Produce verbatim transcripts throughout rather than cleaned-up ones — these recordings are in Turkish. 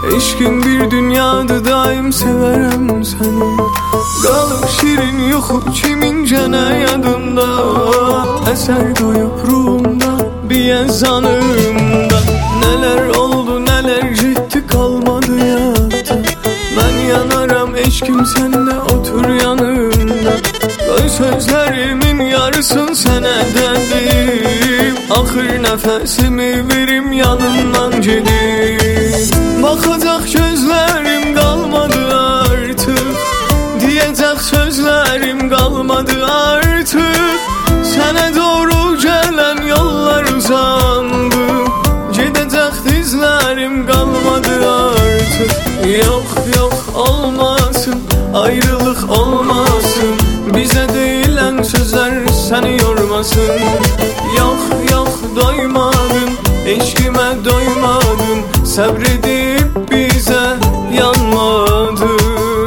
Eşkin bir dünyada daim severem seni. Kalıp şirin yoxu kimin gene yadında. Eser koyup ruhumda bir yazanımda. Neler oldu neler gitti kalmadı yadda. Ben yanaram eşkim sende otur yanımda. Koy sözlerimin yarısın sene dedim. Ahır nefesimi verim yanından gedim. Bakacak gözlerim kalmadı artık. Diyecek sözlerim kalmadı artık. Sana doğru gelen yollar uzandı. Gidecek dizlerim kalmadı artık. Yok yok olmasın, ayrılık olmasın. Bize değilen sözler seni yormasın. Yok yok doymadın, eşkime doymadın. Sabredip bize yanmadın.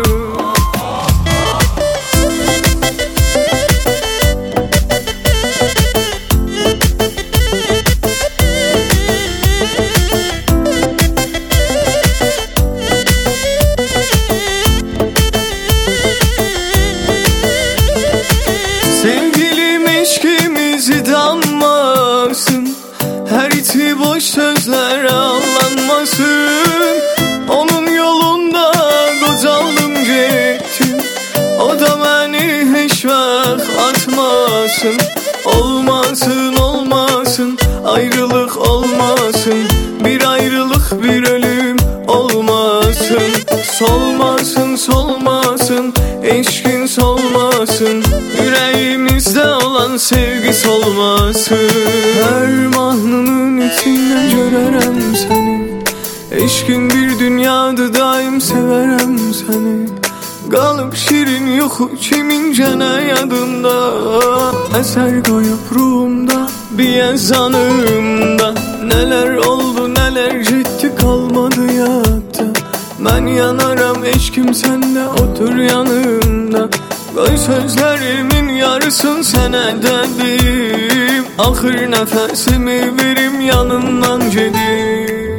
Sevgilim eşkimizi dammasın. Her içi boş sözler allanmasın. Onun yolunda kocaldım gittim. O da beni hiç vak atmasın. Olmasın olmasın, ayrılık olmasın. Bir ayrılık bir ölüm olmasın. Solmasın solmasın, eşkin solmasın. Yüreğimizde olan sevgi solmasın. Her mahnının içinde görerem seni. Eşkin bir dünyada daim severem seni. Kalıp şirin yoxu kimin gene yadında. Eser koyup ruhumda bir yazanımda. Neler oldu neler gitti kalmadı yadda. Ben yanaram eşkim sende otur yanımda. Koy sözlerimin yarısın sene dedim. Ahır nefesimi verim yanından gedim.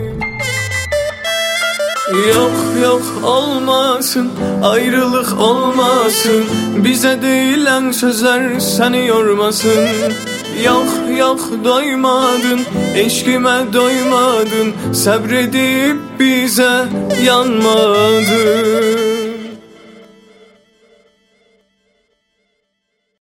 Yok yok olmasın, ayrılık olmasın. Bize değilen sözler seni yormasın. Yok yok doymadın, eşkime doymadın. Sabredip bize yanmadın.